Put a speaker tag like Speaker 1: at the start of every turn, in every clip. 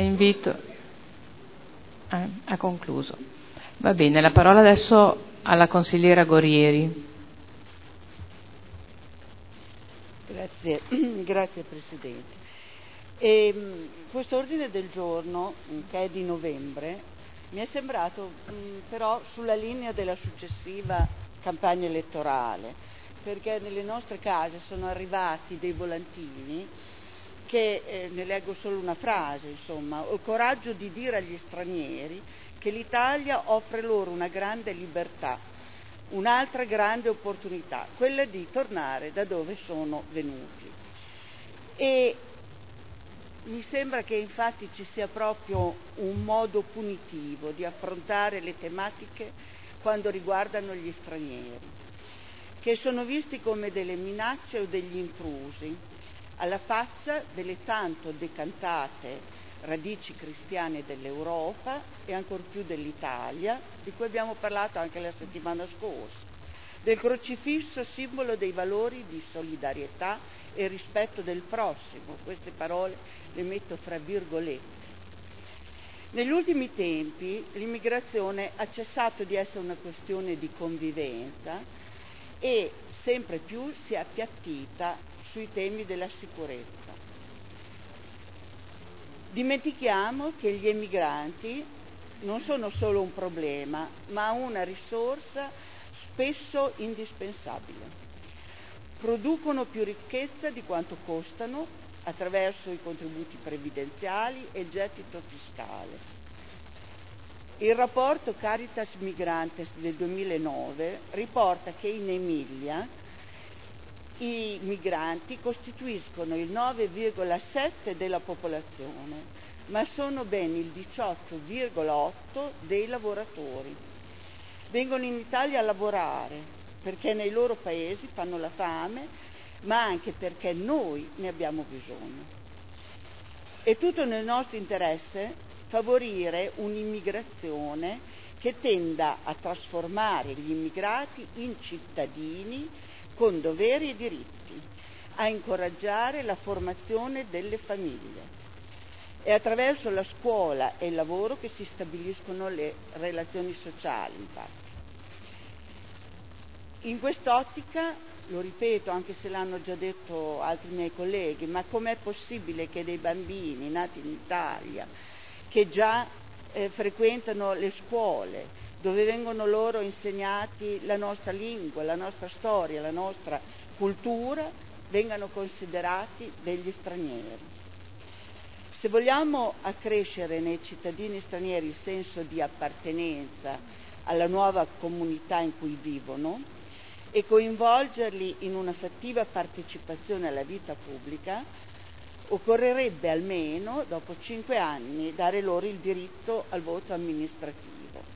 Speaker 1: Invito. Ha concluso. Va bene, la parola adesso alla consigliera Gorieri.
Speaker 2: Grazie Presidente. Questo ordine del giorno, che è di novembre, mi è sembrato però sulla linea della successiva campagna elettorale, perché nelle nostre case sono arrivati dei volantini che, ne leggo solo una frase, insomma: ho il coraggio di dire agli stranieri che l'Italia offre loro una grande libertà, un'altra grande opportunità, quella di tornare da dove sono venuti. E mi sembra che infatti ci sia proprio un modo punitivo di affrontare le tematiche quando riguardano gli stranieri, che sono visti come delle minacce o degli intrusi, alla faccia delle tanto decantate radici cristiane dell'Europa e ancor più dell'Italia, di cui abbiamo parlato anche la settimana scorsa, del crocifisso simbolo dei valori di solidarietà e rispetto del prossimo. Queste parole le metto fra virgolette. Negli ultimi tempi l'immigrazione ha cessato di essere una questione di convivenza e sempre più si è appiattita sui temi della sicurezza. Dimentichiamo che gli emigranti non sono solo un problema, ma una risorsa spesso indispensabile. Producono più ricchezza di quanto costano attraverso i contributi previdenziali e il gettito fiscale. Il rapporto Caritas Migrantes del 2009 riporta che in Emilia i migranti costituiscono il 9,7% della popolazione, ma sono ben il 18,8% dei lavoratori. Vengono in Italia a lavorare perché nei loro paesi fanno la fame, ma anche perché noi ne abbiamo bisogno. È tutto nel nostro interesse favorire un'immigrazione che tenda a trasformare gli immigrati in cittadini con doveri e diritti, a incoraggiare la formazione delle famiglie. È attraverso la scuola e il lavoro che si stabiliscono le relazioni sociali, infatti. In quest'ottica, lo ripeto anche se l'hanno già detto altri miei colleghi, ma com'è possibile che dei bambini nati in Italia, che già frequentano le scuole, dove vengono loro insegnati la nostra lingua, la nostra storia, la nostra cultura, vengano considerati degli stranieri? Se vogliamo accrescere nei cittadini stranieri il senso di appartenenza alla nuova comunità in cui vivono e coinvolgerli in una fattiva partecipazione alla vita pubblica, occorrerebbe almeno, dopo 5 anni, dare loro il diritto al voto amministrativo.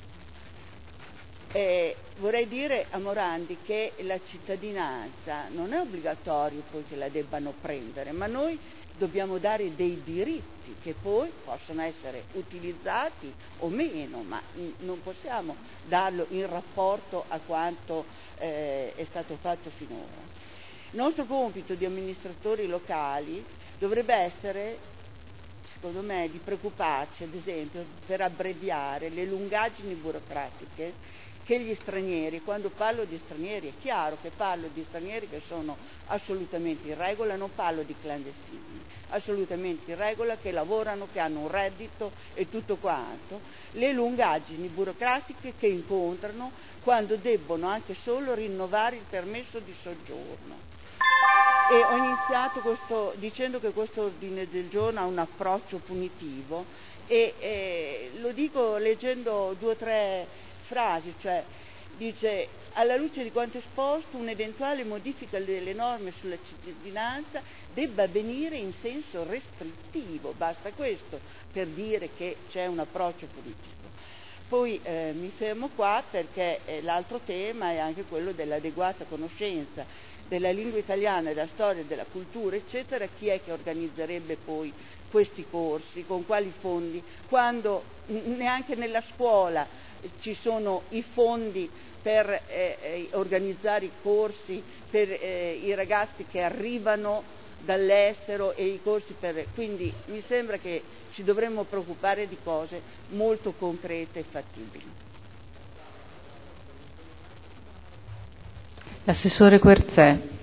Speaker 2: Vorrei dire a Morandi che la cittadinanza non è obbligatorio poi che la debbano prendere, ma noi dobbiamo dare dei diritti che poi possono essere utilizzati o meno, ma non possiamo darlo in rapporto a quanto è stato fatto finora. Il nostro compito di amministratori locali dovrebbe essere, secondo me, di preoccuparci, ad esempio, per abbreviare le lungaggini burocratiche che gli stranieri, quando parlo di stranieri è chiaro che parlo di stranieri che sono assolutamente in regola, non parlo di clandestini, assolutamente in regola, che lavorano, che hanno un reddito e tutto quanto, le lungaggini burocratiche che incontrano quando debbono anche solo rinnovare il permesso di soggiorno. E ho iniziato dicendo che questo ordine del giorno ha un approccio punitivo e lo dico leggendo 2 o 3 frasi, cioè dice: alla luce di quanto esposto, un'eventuale modifica delle norme sulla cittadinanza debba avvenire in senso restrittivo, basta questo per dire che c'è un approccio politico. Poi mi fermo qua perché l'altro tema è anche quello dell'adeguata conoscenza della lingua italiana, della storia, della cultura, eccetera. Chi è che organizzerebbe poi questi corsi, con quali fondi, quando neanche nella scuola ci sono i fondi per organizzare i corsi per i ragazzi che arrivano dall'estero e i corsi quindi mi sembra che ci dovremmo preoccupare di cose molto concrete e fattibili.
Speaker 1: L'assessore Querzè.